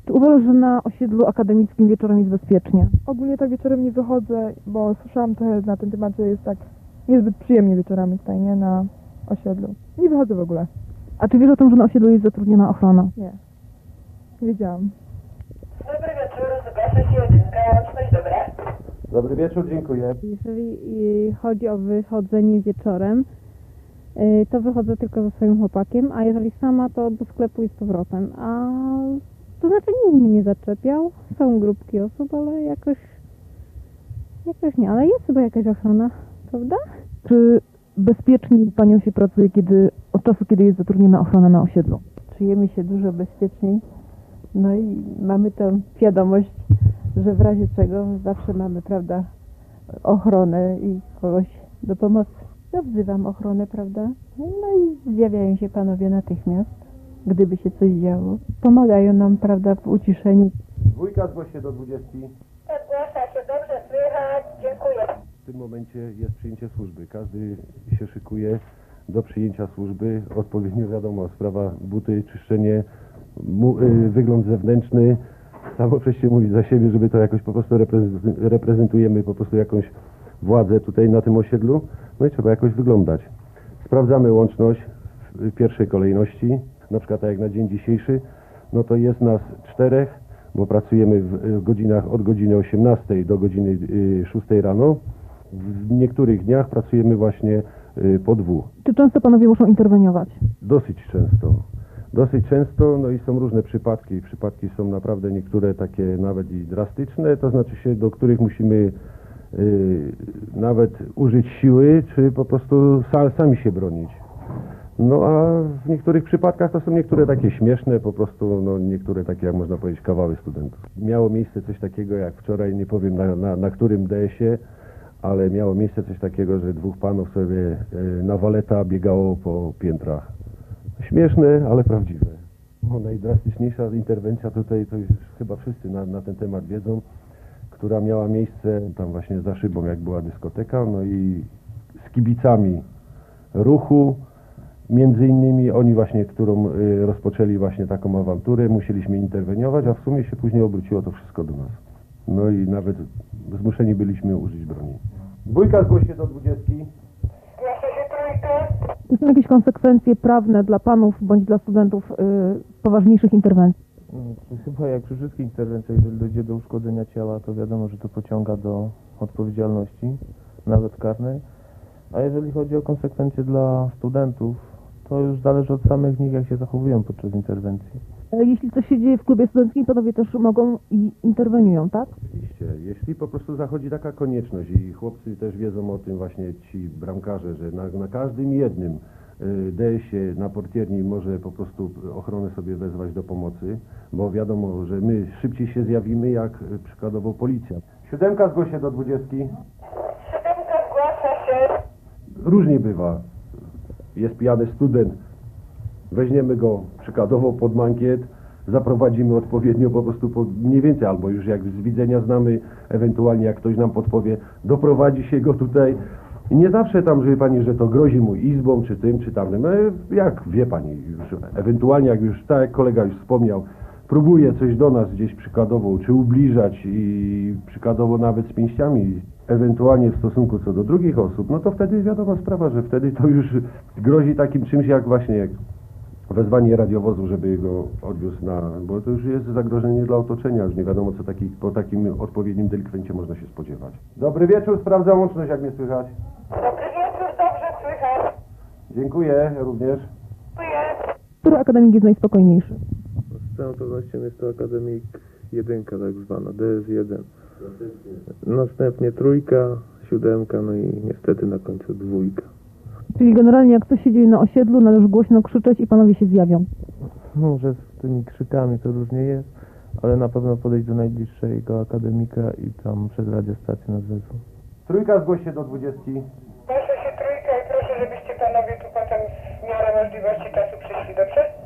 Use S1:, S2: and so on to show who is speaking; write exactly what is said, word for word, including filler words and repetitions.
S1: Czy uważasz, że na osiedlu akademickim wieczorem jest bezpiecznie?
S2: Ogólnie tak wieczorem nie wychodzę, bo słyszałam trochę na ten temat, że jest tak niezbyt przyjemnie wieczorami tutaj, nie? Na osiedlu. Nie wychodzę w ogóle.
S1: A czy wiesz o tym, że na osiedlu jest zatrudniona ochrona?
S2: Nie. Nie wiedziałam.
S3: Dobry wieczór, zgłasza się jedynka, łączność dobra.
S4: Dobry wieczór, dziękuję.
S5: Jeżeli y, chodzi o wychodzenie wieczorem, y, to wychodzę tylko ze swoim chłopakiem, a jeżeli sama, to do sklepu i z powrotem. A to znaczy nikt mnie nie zaczepiał, są grupki osób, ale jakoś, jakoś nie, ale jest chyba jakaś ochrona, prawda?
S1: Czy bezpieczniej panią się pracuje kiedy, od czasu, kiedy jest zatrudniona ochrona na osiedlu?
S6: Czujemy się dużo bezpieczniej, no i mamy tą świadomość, że w razie czego zawsze mamy, prawda, ochronę i kogoś do pomocy. Ja wzywam ochronę, prawda, no i zjawiają się panowie natychmiast, gdyby się coś działo. Pomagają nam, prawda, w uciszeniu.
S4: Dwójka, zgłoś się do dwudziestki.
S3: Zgłasza się, dobrze słychać, dziękuję.
S4: W tym momencie jest przyjęcie służby. Każdy się szykuje do przyjęcia służby. Odpowiednio wiadomo, sprawa buty, czyszczenie, mu, y, wygląd zewnętrzny. Samo przecież mówi za siebie, żeby to jakoś po prostu reprezentu- reprezentujemy po prostu jakąś władzę tutaj na tym osiedlu. No i trzeba jakoś wyglądać. Sprawdzamy łączność w pierwszej kolejności. Na przykład tak jak na dzień dzisiejszy, no to jest nas czterech, bo pracujemy w godzinach od godziny osiemnastej do godziny szóstej rano. W niektórych dniach pracujemy właśnie po dwóch.
S1: Czy często panowie muszą interweniować?
S4: Dosyć często. Dosyć często, no i są różne przypadki. Przypadki są naprawdę niektóre takie nawet i drastyczne, to znaczy się, do których musimy y, nawet użyć siły, czy po prostu sa, sami się bronić. No a w niektórych przypadkach to są niektóre takie śmieszne, po prostu no niektóre takie, jak można powiedzieć, kawały studentów. Miało miejsce coś takiego jak wczoraj, nie powiem na, na, na którym D S ie, ale miało miejsce coś takiego, że dwóch panów sobie y, na waleta biegało po piętrach. Śmieszne, ale prawdziwe. No, najdrastyczniejsza interwencja tutaj, to już chyba wszyscy na, na ten temat wiedzą, która miała miejsce tam właśnie za szybą, jak była dyskoteka, no i z kibicami ruchu, między innymi oni właśnie, którą y, rozpoczęli właśnie taką awanturę, musieliśmy interweniować, a w sumie się później obróciło to wszystko do nas. No i nawet zmuszeni byliśmy użyć broni. Dwójka, zgłoś się do dwudziestki.
S3: Zgłasza się trójka.
S1: Czy są jakieś konsekwencje prawne dla panów bądź dla studentów y, poważniejszych interwencji?
S7: Mm, Chyba jak przy wszystkich interwencjach, jeżeli dojdzie do uszkodzenia ciała, to wiadomo, że to pociąga do odpowiedzialności, nawet karnej. A jeżeli chodzi o konsekwencje dla studentów, to już zależy od samych nich, jak się zachowują podczas interwencji.
S1: E, Jeśli coś się dzieje w klubie studenckim, panowie też mogą i interweniują, tak?
S4: Oczywiście, jeśli po prostu zachodzi taka konieczność i chłopcy też wiedzą o tym właśnie ci bramkarze, że na, na każdym jednym y, D S ie na portierni może po prostu ochronę sobie wezwać do pomocy, bo wiadomo, że my szybciej się zjawimy jak y, przykładowo policja. Siódemka, zgłoś się do dwudziestki.
S3: Siódemka, zgłasza się.
S4: Różnie bywa. Jest pijany student, weźmiemy go przykładowo pod mankiet, zaprowadzimy odpowiednio po prostu po, mniej więcej, albo już jak z widzenia znamy, ewentualnie jak ktoś nam podpowie, doprowadzi się go tutaj. I nie zawsze tam, że pani, że to grozi mu izbą, czy tym, czy tamtym. E, jak wie pani, już, ewentualnie jak już, tak jak kolega już wspomniał, próbuje coś do nas gdzieś przykładowo, czy ubliżać i przykładowo nawet z pięściami, ewentualnie w stosunku co do drugich osób, no to wtedy wiadoma sprawa, że wtedy to już grozi takim czymś jak właśnie jak wezwanie radiowozu, żeby go odwiózł na, bo to już jest zagrożenie dla otoczenia, już nie wiadomo co taki, po takim odpowiednim delikwencie można się spodziewać. Dobry wieczór, sprawdzam łączność, jak mnie słychać.
S3: Dobry wieczór, dobrze słychać.
S4: Dziękuję również.
S3: Dziękuję.
S1: Który akademik jest najspokojniejszy?
S7: Z całą pewnością jest to akademik jedynka tak zwana, D S jeden. Następnie trójka, siódemka, no i niestety na końcu dwójka.
S1: Czyli generalnie jak coś się dzieje na osiedlu, należy głośno krzyczeć i panowie się zjawią.
S7: Może z tymi krzykami to różnie jest, ale na pewno podejść do najbliższego akademika i tam przez radiostację nas wezmą.
S4: Trójka, zgłoś się do dwudziestki.
S3: Zgłasza się trójka i proszę, żebyście panowie tu potem w miarę możliwości czasu przyszli, dobrze?